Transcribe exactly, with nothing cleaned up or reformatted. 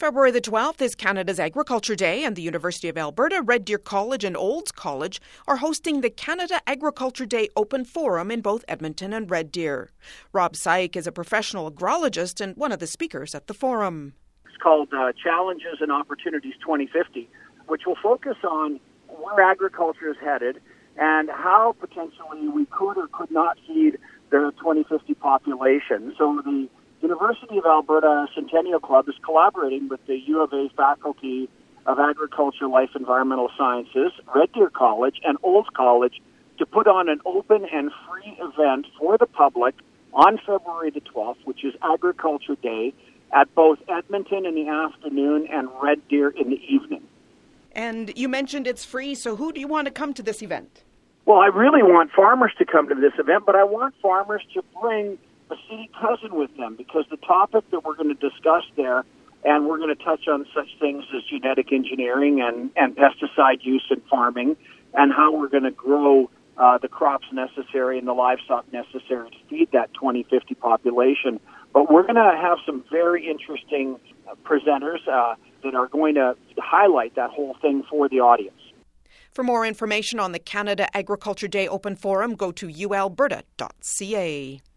February the twelfth is Canada's Agriculture Day, and the University of Alberta, Red Deer College and Olds College are hosting the Canada Agriculture Day Open Forum in both Edmonton and Red Deer. Rob Syke is a professional agrologist and one of the speakers at the forum. It's called uh, Challenges and Opportunities twenty fifty, which will focus on where agriculture is headed and how potentially we could or could not feed the twenty fifty population. So the University of Alberta Centennial Club is collaborating with the U of A Faculty of Agriculture, Life, Environmental Sciences, Red Deer College, and Olds College to put on an open and free event for the public on February the twelfth, which is Agriculture Day, at both Edmonton in the afternoon and Red Deer in the evening. And you mentioned it's free, so who do you want to come to this event? Well, I really want farmers to come to this event, but I want farmers to bring a city cousin with them, because the topic that we're going to discuss there, and we're going to touch on such things as genetic engineering and, and pesticide use in farming, and how we're going to grow uh, the crops necessary and the livestock necessary to feed that twenty fifty population. But we're going to have some very interesting uh, presenters uh, that are going to highlight that whole thing for the audience. For more information on the Canada Agriculture Day Open Forum, go to u alberta dot c a.